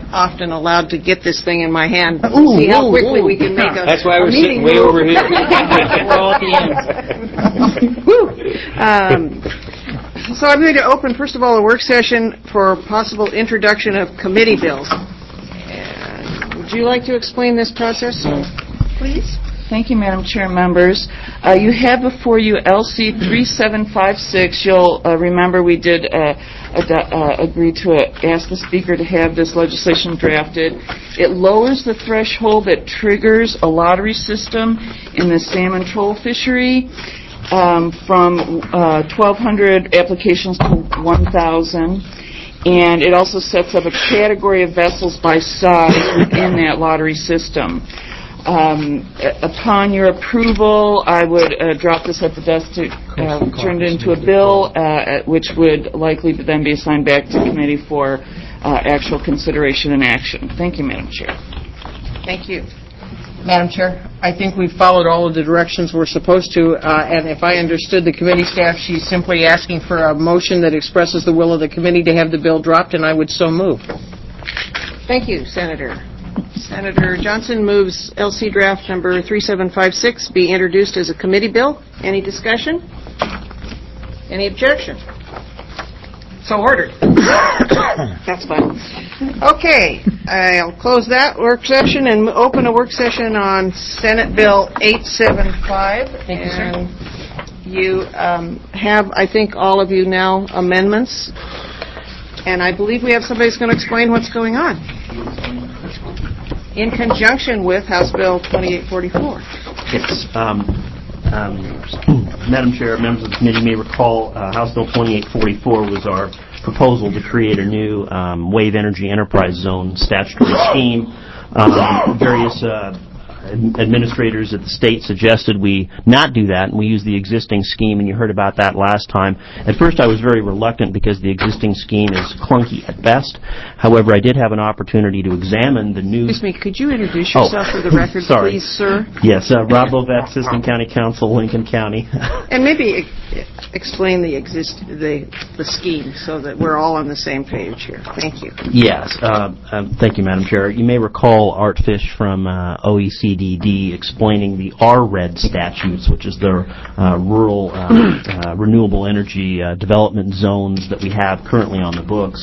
often allowed to get this thing in my hand. See how quickly we can make a That's why we're meeting sitting way over here. We're all at the end. So I'm going to open, first of all, a work session for possible introduction of committee bills. And would you like to explain this process, please? Thank you, Madam Chair, members. You have before you LC 3756. You'll remember we did agree to ask the Speaker to have this legislation drafted. It lowers the threshold that triggers a lottery system in the salmon troll fishery from 1,200 applications to 1,000. And it also sets up a category of vessels by size within that lottery system. Upon your approval, I would drop this at the desk to turn it into a bill, which would likely then be assigned back to committee for actual consideration and action. Thank you, Madam Chair. Thank you. Madam Chair, I think we've followed all of the directions we're supposed to, and if I understood the committee staff, she's simply asking for a motion that expresses the will of the committee to have the bill dropped, and I would so move. Thank you, Senator. Senator Johnson moves LC draft number 3756 be introduced as a committee bill. Any discussion? Any objection? So ordered. That's fine. Okay, I'll close that work session and open a work session on Senate Bill 875. Thank you, sir. You have, I think, all of you now amendments, and I believe we have somebody who's going to explain what's going on in conjunction with House Bill 2844. Yes. Madam Chair, members of the committee may recall House Bill 2844 was our proposal to create a new Wave Energy Enterprise Zone statutory scheme. Various administrators at the state suggested we not do that, and we use the existing scheme, and you heard about that last time. At first I was very reluctant because the existing scheme is clunky at best. However, I did have an opportunity to examine the new... Excuse me, could you introduce yourself for the record, sorry. please, sir? Yes, Rob Bovett, Assistant County Counsel, Lincoln County. And maybe explain the scheme so that we're all on the same page here. Thank you. Yes. Thank you, Madam Chair. You may recall Art Fish from OECDD explaining the RRED statutes, which is the rural renewable energy development zones that we have currently on the books.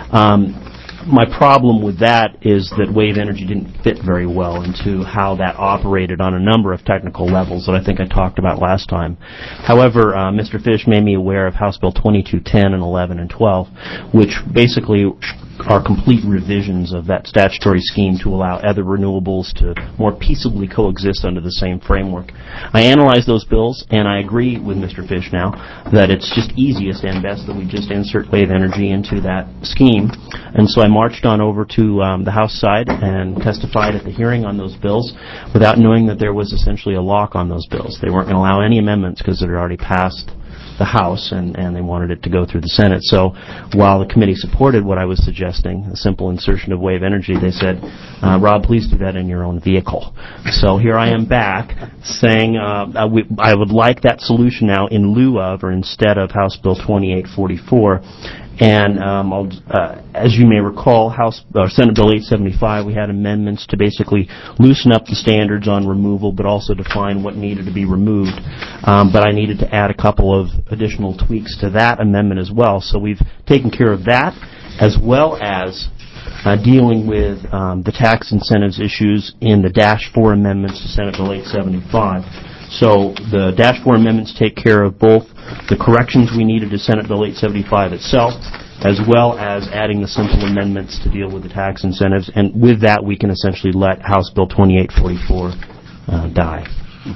My problem with that is that wave energy didn't fit very well into how that operated on a number of technical levels that I think I talked about last time. However, Mr. Fish made me aware of House Bill 2210 and 11 and 12, which basically are complete revisions of that statutory scheme to allow other renewables to more peaceably coexist under the same framework. I analyzed those bills, and I agree with Mr. Fish now that it's just easiest and best that we just insert wave energy into that scheme. And so I marched on over to the House side and testified at the hearing on those bills without knowing that there was essentially a lock on those bills. They weren't going to allow any amendments because it had already passed the House, and they wanted it to go through the Senate. So while the committee supported what I was suggesting, a simple insertion of wave energy, they said, Rob, please do that in your own vehicle. So here I am back saying I would like that solution now in lieu of or instead of House Bill 2844. And as you may recall, Senate Bill 875, we had amendments to basically loosen up the standards on removal, but also define what needed to be removed. But I needed to add a couple of additional tweaks to that amendment as well. So we've taken care of that, as well as dealing with the tax incentives issues in the Dash 4 amendments to Senate Bill 875. So the Dash 4 amendments take care of both the corrections we needed to Senate Bill 875 itself, as well as adding the simple amendments to deal with the tax incentives. And with that, we can essentially let House Bill 2844 die.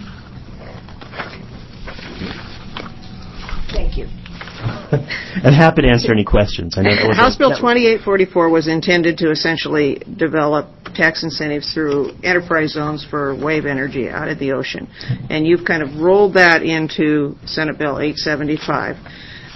Thank you. I'm happy to answer any questions. I know House Bill 2844 was intended to essentially develop tax incentives through enterprise zones for wave energy out of the ocean. And you've kind of rolled that into Senate Bill 875.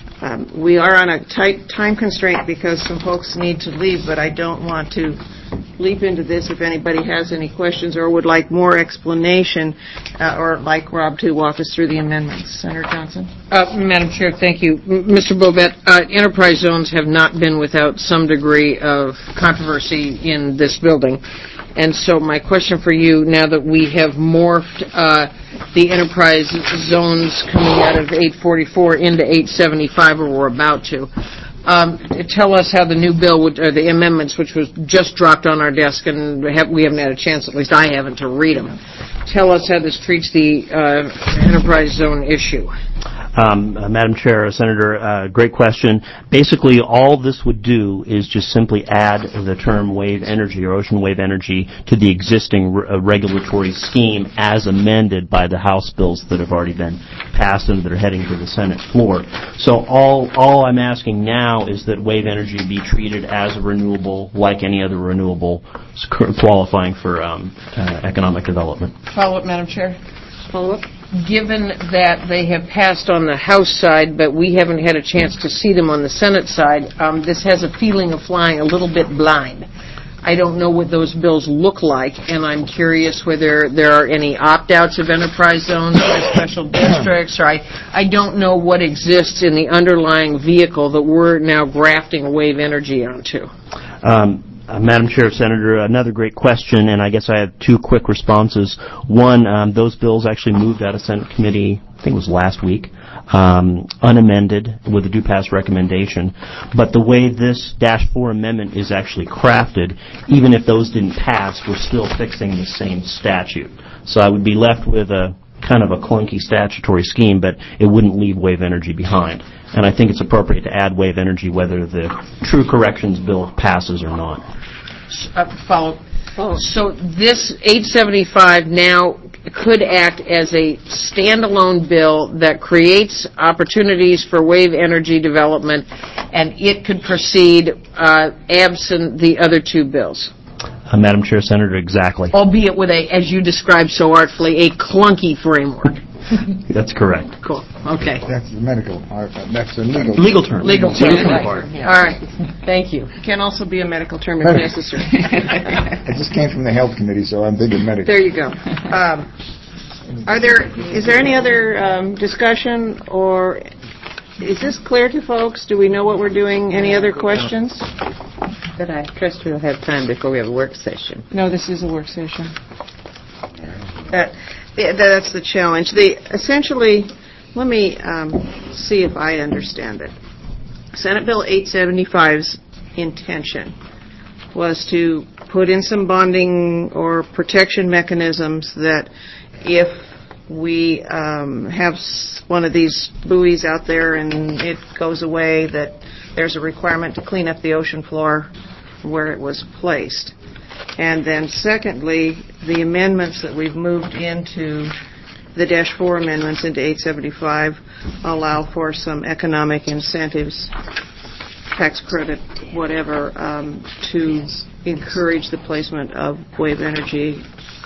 We are on a tight time constraint because some folks need to leave, but I don't want to leap into this if anybody has any questions or would like more explanation, or like Rob to walk us through the amendments. Senator Johnson? Madam Chair, thank you. Mr. Bobette, enterprise zones have not been without some degree of controversy in this building. And so my question for you, now that we have morphed the enterprise zones coming out of 844 into 875, or we're about to, tell us how the new bill would, or the amendments, which was just dropped on our desk, and we haven't had a chance, at least I haven't, to read them. Tell us how this treats the enterprise zone issue. Madam Chair, Senator, great question. Basically, all this would do is just simply add the term wave energy or ocean wave energy to the existing regulatory scheme as amended by the House bills that have already been passed and that are heading to the Senate floor. So all I'm asking now is that wave energy be treated as a renewable like any other renewable qualifying for economic development. Follow-up, Madam Chair. Follow-up. Given that they have passed on the House side, but we haven't had a chance to see them on the Senate side, this has a feeling of flying a little bit blind. I don't know what those bills look like, and I'm curious whether there are any opt-outs of enterprise zones or special districts, or I don't know what exists in the underlying vehicle that we're now grafting wave energy onto. Madam Chair, Senator, another great question, and I guess I have two quick responses. One, those bills actually moved out of Senate committee, I think it was last week, unamended with a do-pass recommendation. But the way this -4 amendment is actually crafted, even if those didn't pass, we're still fixing the same statute. So I would be left with a kind of a clunky statutory scheme, but it wouldn't leave wave energy behind. And I think it's appropriate to add wave energy whether the true corrections bill passes or not. Follow. So this 875 now could act as a standalone bill that creates opportunities for wave energy development, and it could proceed absent the other two bills. Madam Chair, Senator, exactly. Albeit with a, as you described so artfully, a clunky framework. That's correct. Cool. Okay. That's medical. That's a legal. Legal term. Legal term. Part. Yeah. All right. Thank you. Can also be a medical term if necessary. I just came from the health committee, so I'm thinking medical. There you go. Is there any other discussion, or is this clear to folks? Do we know what we're doing? Any other questions? But I trust we'll have time before we have a work session. No, this is a work session. That's the challenge. Essentially, let me see if I understand it. Senate Bill 875's intention was to put in some bonding or protection mechanisms that if we have one of these buoys out there and it goes away, that there's a requirement to clean up the ocean floor where it was placed. And then secondly, the amendments that we've moved into the -4 amendments into 875 allow for some economic incentives, tax credit, whatever, to encourage the placement of wave energy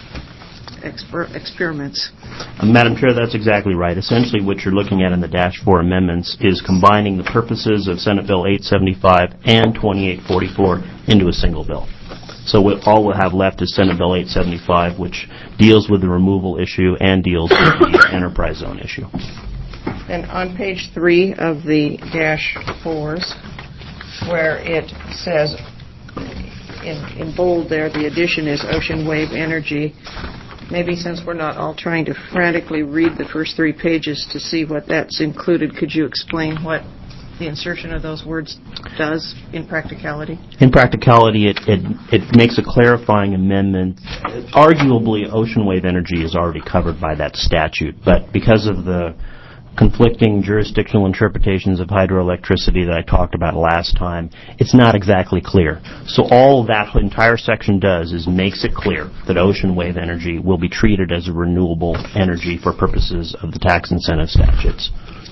experiments. Madam Chair, that's exactly right. Essentially what you're looking at in the -4 amendments is combining the purposes of Senate Bill 875 and 2844 into a single bill. So all we'll have left is Senate Bill 875, which deals with the removal issue and deals with the enterprise zone issue. And on page 3 of the -4s, where it says in bold there, the addition is ocean wave energy. Maybe since we're not all trying to frantically read the first 3 pages to see what that's included, could you explain what the insertion of those words does in practicality? In practicality, it makes a clarifying amendment. Arguably, ocean wave energy is already covered by that statute, but because of the conflicting jurisdictional interpretations of hydroelectricity that I talked about last time, it's not exactly clear. So all that entire section does is makes it clear that ocean wave energy will be treated as a renewable energy for purposes of the tax incentive statutes.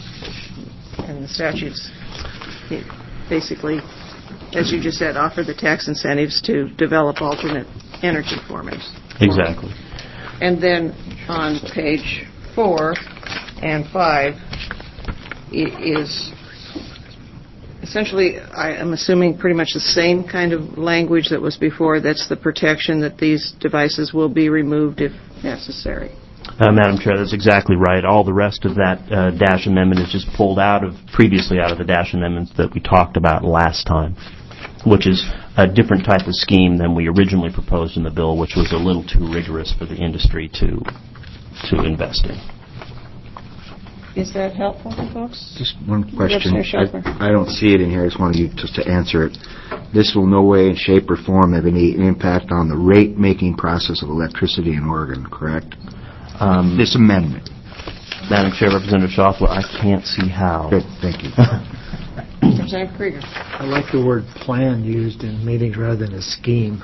And the statutes basically, as you just said, offer the tax incentives to develop alternate energy formats. Exactly. And then on page 4 and 5 is Essentially, I am assuming pretty much the same kind of language that was before. That's the protection that these devices will be removed if necessary. Madam Chair, that's exactly right. All the rest of that dash amendment is just pulled previously out of the dash amendments that we talked about last time, which is a different type of scheme than we originally proposed in the bill, which was a little too rigorous for the industry to invest in. Is that helpful to folks? Just one question. Yes, sir, Schaefer. I don't see it in here. I just wanted you just to answer it. This will no way, shape, or form have any impact on the rate-making process of electricity in Oregon, correct? This amendment. Madam Chair, Representative Schaffler, I can't see how. Good, thank you. Representative Krieger. I like the word plan used in meetings rather than a scheme.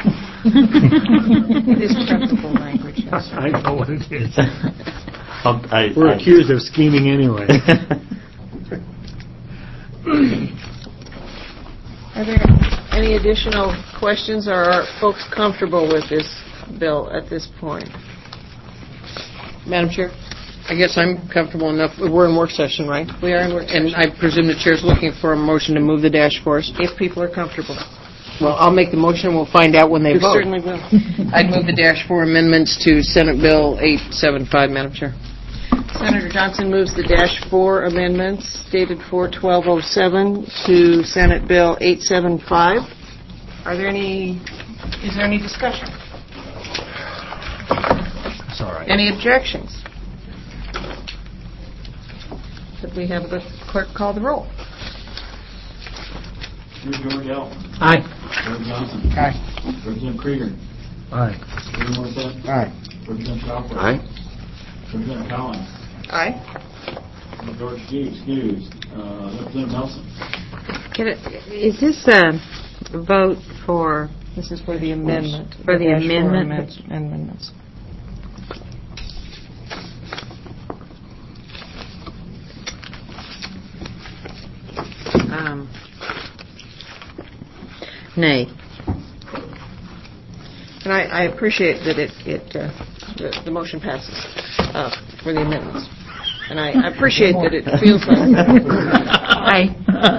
It is preferable language. Yes. I know what it is. We're accused of scheming anyway. Are there any additional questions, or are folks comfortable with this bill at this point? Madam Chair? I guess I'm comfortable enough. We're in work session, right? We are in work session. And I presume the Chair's looking for a motion to move the dash for us, if people are comfortable. Well, I'll make the motion, and we'll find out when they vote. You certainly will. I'd move the dash 4 amendments to Senate Bill 875, Madam Chair. Senator Johnson moves the dash 4 amendments dated 4/12/07 to Senate Bill 875. Is there any discussion? It's all right. Any objections? Could we have the clerk call the roll? Senator George L. Aye. Senator Johnson. Aye. Representative Krieger. Aye. Senator Morissette. Aye. Representative Schaffler. Aye. Representative Collins. Aye. Senator George G. Excused. Representative Nelson. Is this a vote for... This is for the amendment. For the dash 4 amendment? Amendments. Nay. And I appreciate that the motion passes for the amendments. And I appreciate that it feels like... Aye.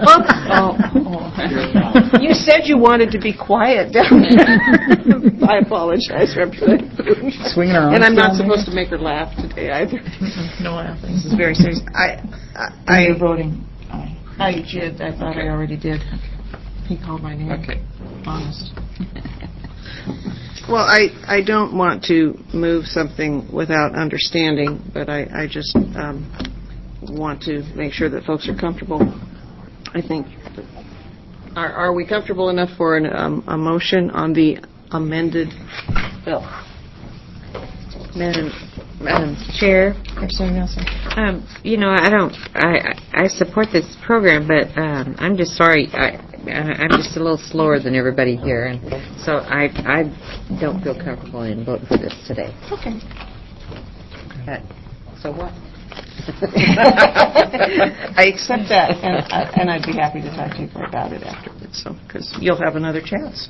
You said you wanted to be quiet down there. I apologize, Representative Boone. Swinging her arms And I'm not down supposed to make her laugh today either. No laughing. This is very serious. You're voting aye. I did. I thought I already did. He called my name. Okay. Honest. Well, I don't want to move something without understanding, but I just want to make sure that folks are comfortable. I think, are we comfortable enough for a motion on the amended bill? Madam Chair, Representative Nelson. I support this program, but I'm just sorry. I'm just a little slower than everybody here, and so I don't feel comfortable in voting for this today. Okay. So what? I accept that, and I'd be happy to talk to you about it afterwards, so because you'll have another chance.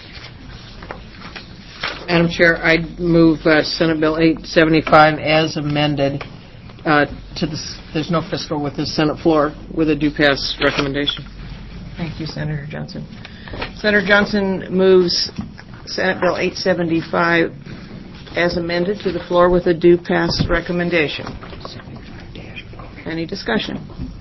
Madam Chair, I'd move Senate Bill 875 as amended there's no fiscal with the Senate floor with a due pass recommendation. Thank you, Senator Johnson. Senator Johnson moves Senate Bill 875 as amended to the floor with a due pass recommendation. Any discussion?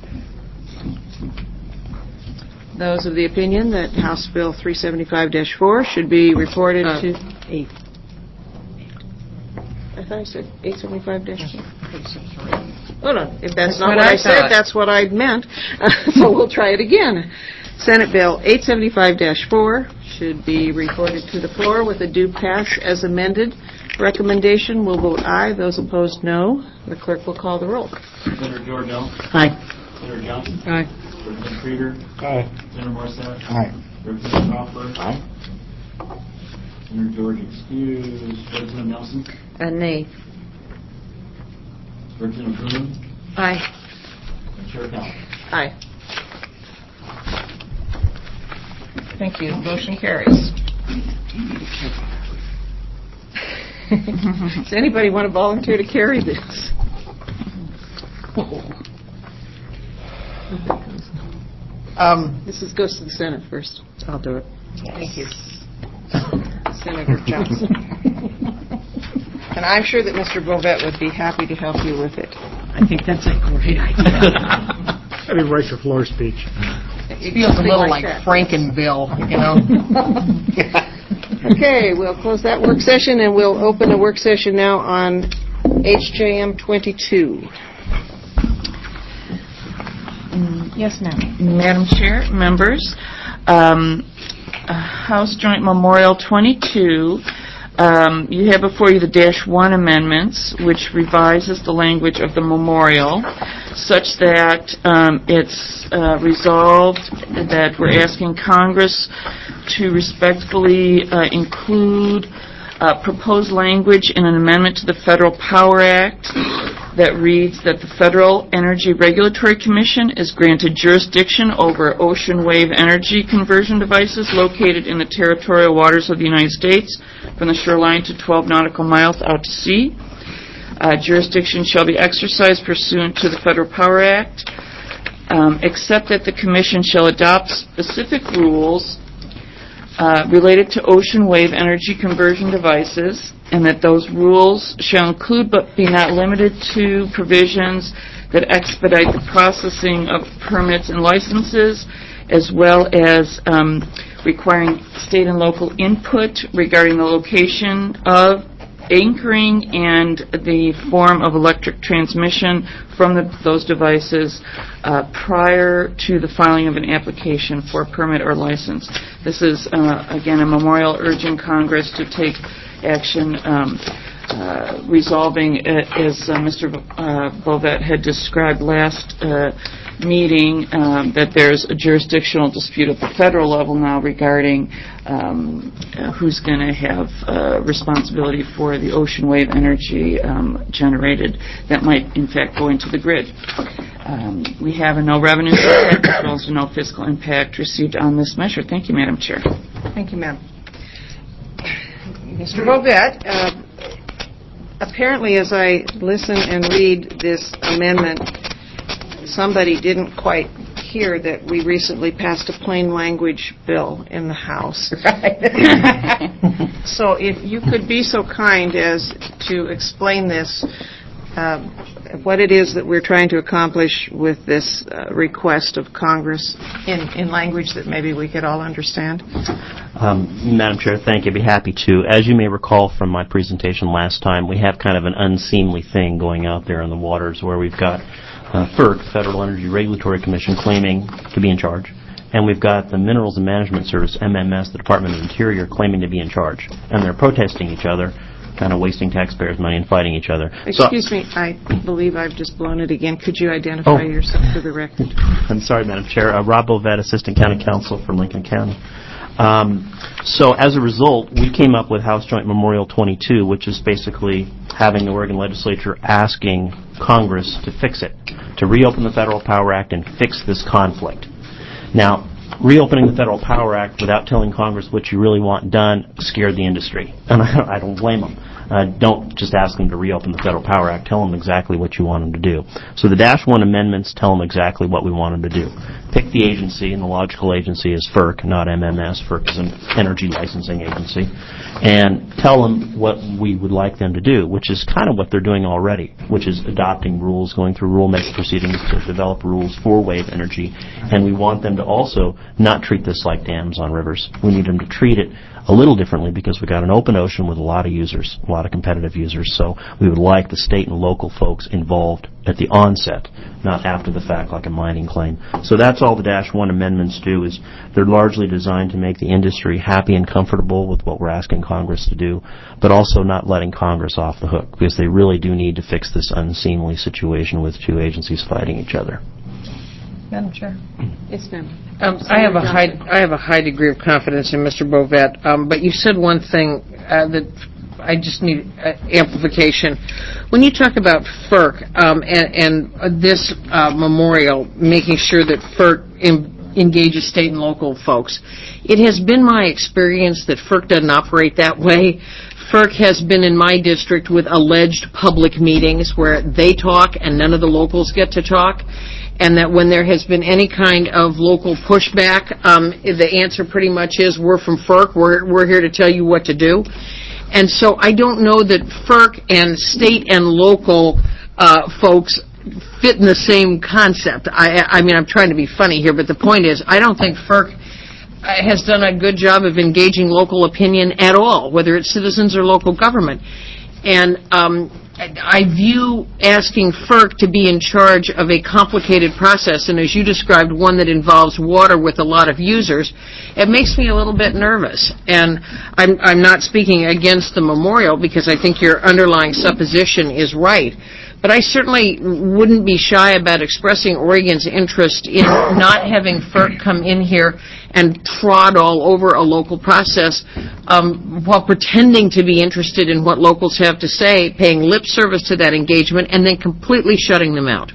Those of the opinion that House Bill 375-4 should be reported to... 8. I thought I said 875-4. Hold on. If that's not what I said, that's what I meant. So we'll try it again. Senate Bill 875-4 should be reported to the floor with a due pass as amended. Recommendation will vote aye. Those opposed, no. The clerk will call the roll. Senator George L. Aye. Senator Johnson. Aye. Representative Krieger. Aye. Senator Morissette. Aye. Representative Schaffler. Aye. Senator George excused. Representative Nelson. Nay. Representative Boone. Aye. And Chair Collins. Aye. Thank you. Motion carries. Does anybody want to volunteer to carry this? This goes to the Senate first. I'll do it. Thank you. Senator Johnson. And I'm sure that Mr. Bovet would be happy to help you with it. I think that's a great idea. I didn't write the floor speech. It feels a little like Frankenville, you know. Okay, we'll close that work session, and we'll open a work session now on HJM 22. Yes, ma'am. Madam Chair, members, House Joint Memorial 22, you have before you the -1 amendments, which revises the language of the memorial such that it's resolved that we're asking Congress to respectfully include proposed language in an amendment to the Federal Power Act that reads that the Federal Energy Regulatory Commission is granted jurisdiction over ocean wave energy conversion devices located in the territorial waters of the United States from the shoreline to 12 nautical miles out to sea. Jurisdiction shall be exercised pursuant to the Federal Power Act, except that the Commission shall adopt specific rules related to ocean wave energy conversion devices, and that those rules shall include but be not limited to provisions that expedite the processing of permits and licenses, as well as requiring state and local input regarding the location of anchoring and the form of electric transmission from those devices prior to the filing of an application for a permit or license. This is, again, a memorial urging Congress to take action resolving, as Mr. Bovet had described last meeting, that there's a jurisdictional dispute at the federal level now regarding who's going to have responsibility for the ocean wave energy generated that might, in fact, go into the grid. We have a no revenue impact as well as a no fiscal impact received on this measure. Thank you, Madam Chair. Thank you, ma'am. Mr. Bovet, apparently as I listen and read this amendment, somebody didn't quite hear that we recently passed a plain language bill in the House. So if you could be so kind as to explain this, what it is that we're trying to accomplish with this request of Congress in language that maybe we could all understand. Madam Chair, thank you. I'd be happy to. As you may recall from my presentation last time, we have kind of an unseemly thing going out there in the waters where we've got FERC, Federal Energy Regulatory Commission, claiming to be in charge, and we've got the Minerals and Management Service, MMS, the Department of Interior, claiming to be in charge. And they're protesting each other, kind of wasting taxpayers' money and fighting each other. Excuse me, I believe I've just blown it again. Could you identify yourself for the record? I'm sorry, Madam Chair. Rob Bovet, Assistant County Counsel for Lincoln County. So as a result, we came up with House Joint Memorial 22, which is basically having the Oregon legislature asking Congress to fix it, to reopen the Federal Power Act and fix this conflict. Now, reopening the Federal Power Act without telling Congress what you really want done scared the industry, and I don't blame them. Don't just ask them to reopen the Federal Power Act. Tell them exactly what you want them to do. So the -1 amendments tell them exactly what we want them to do. Pick the agency, and the logical agency is FERC, not MMS. FERC is an energy licensing agency. And tell them what we would like them to do, which is kind of what they're doing already, which is adopting rules, going through rulemaking proceedings to develop rules for wave energy. And we want them to also not treat this like dams on rivers. We need them to treat it a little differently because we've got an open ocean with a lot of users, a lot of competitive users. So we would like the state and local folks involved at the onset, not after the fact like a mining claim. So that's all the -1 amendments do, is they're largely designed to make the industry happy and comfortable with what we're asking Congress to do, but also not letting Congress off the hook, because they really do need to fix this unseemly situation with two agencies fighting each other. Madam Chair. Yes, ma'am. I have a high degree of confidence in Mr. Bovet, but you said one thing that I just need amplification. When you talk about FERC and this memorial, making sure that FERC engages state and local folks, it has been my experience that FERC doesn't operate that way. FERC has been in my district with alleged public meetings where they talk and none of the locals get to talk. and that when there has been any kind of local pushback, the answer pretty much is, we're from FERC, we're here to tell you what to do. And so I don't know that FERC and state and local folks fit in the same concept. I mean, I'm trying to be funny here, but the point is, I don't think FERC has done a good job of engaging local opinion at all, whether it's citizens or local government. And I view asking FERC to be in charge of a complicated process, and as you described, one that involves water with a lot of users, it makes me a little bit nervous. And I'm not speaking against the memorial, because I think your underlying supposition is right. But I certainly wouldn't be shy about expressing Oregon's interest in not having FERC come in here and trod all over a local process while pretending to be interested in what locals have to say, paying lip service to that engagement, and then completely shutting them out.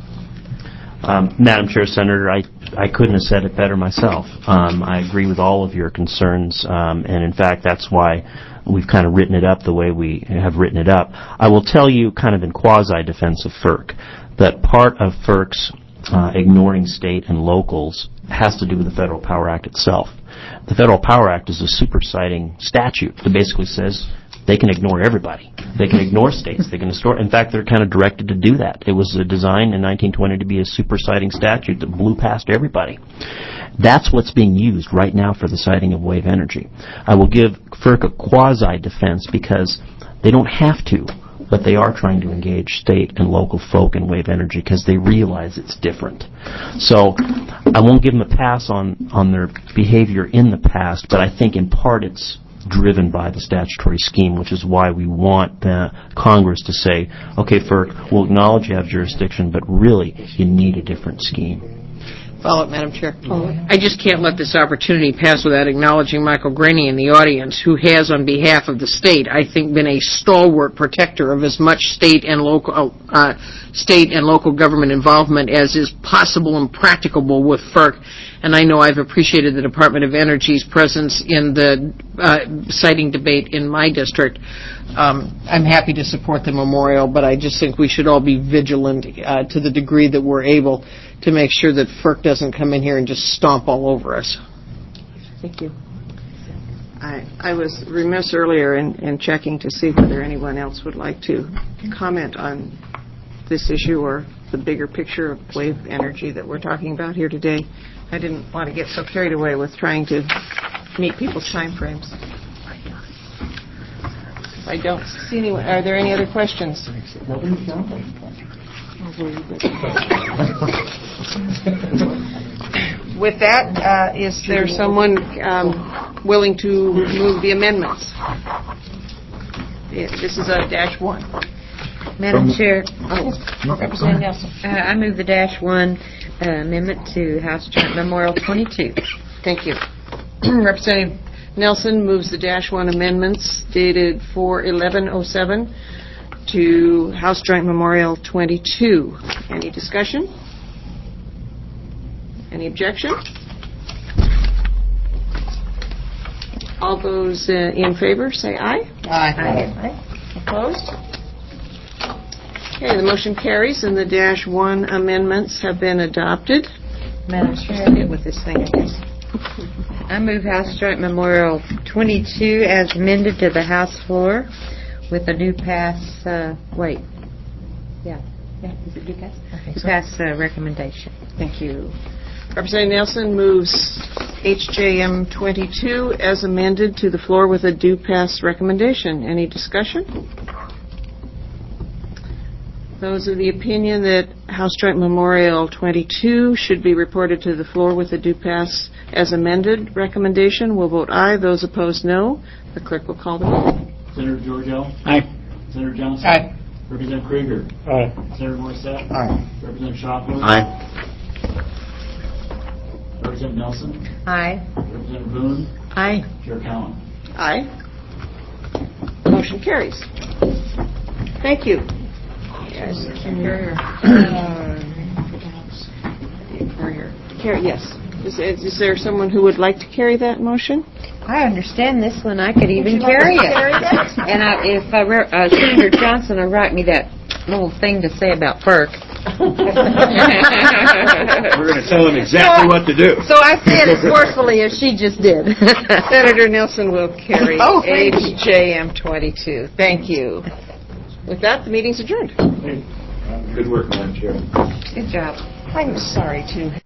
Madam Chair, Senator, I couldn't have said it better myself. I agree with all of your concerns, and in fact, that's why we've kind of written it up the way we have written it up. I will tell you, kind of in quasi-defense of FERC, that part of FERC's ignoring state and locals has to do with the Federal Power Act itself. The Federal Power Act is a superseding statute that basically says they can ignore everybody. They can ignore states. They can ignore. In fact, they're kind of directed to do that. It was designed in 1920 to be a superseding statute that blew past everybody. That's what's being used right now for the siting of wave energy. I will give FERC a quasi-defense because they don't have to, but they are trying to engage state and local folk in wave energy because they realize it's different. So I won't give them a pass on their behavior in the past, but I think in part it's driven by the statutory scheme, which is why we want Congress to say, okay, FERC, we'll acknowledge you have jurisdiction, but really you need a different scheme. Follow up, Madam Chair. I just can't let this opportunity pass without acknowledging Michael Graney in the audience, who has, on behalf of the state, I think, been a stalwart protector of as much state and local government involvement as is possible and practicable with FERC. And I know I've appreciated the Department of Energy's presence in the siting debate in my district. I'm happy to support the memorial, but I just think we should all be vigilant to the degree that we're able to make sure that FERC doesn't come in here and just stomp all over us. Thank you. I was remiss earlier in checking to see whether anyone else would like to comment on this issue or the bigger picture of wave energy that we're talking about here today. I didn't want to get so carried away with trying to meet people's time frames. I don't see anyone. Are there any other questions? With that, is there someone willing to move the amendments? This is a -1. Madam Chair, Representative Nelson. I move the -1 amendment to House Joint Memorial 22. Thank you. Representative Nelson moves the -1 amendments dated 4/11/07 to House Joint Memorial 22. Any discussion? Any objection? All those in favor say aye. Aye. Opposed? Okay, the motion carries and the -1 amendments have been adopted. Madam Chair, Get with this thing, I guess. I move House Joint Memorial 22 as amended to the House floor with a new pass, is it new pass? Okay, pass recommendation. Thank you. Representative Nelson moves HJM 22 as amended to the floor with a due pass recommendation. Any discussion? Those of the opinion that House Joint Memorial 22 should be reported to the floor with a due pass as amended recommendation will vote aye. Those opposed, no. The clerk will call the roll. Senator Giorgio? Aye. Senator Johnson? Aye. Representative Krieger? Aye. Senator Morissette? Aye. Representative Shopwood? Aye. Representative Nelson? Aye. Representative Boone? Aye. Chair Cowan? Aye. Motion carries. Thank you. Yes. Is there someone who would like to carry that motion? I understand this one. I could even carry it. And if Senator Johnson will write me that little thing to say about FERC. We're going to tell them exactly what to do. So I say it as forcefully as she just did. Senator Nelson will carry Oh, thank you. HJM 22. Thank you. With that, the meeting's adjourned. Good work, Madam Chair. Good job. I'm sorry to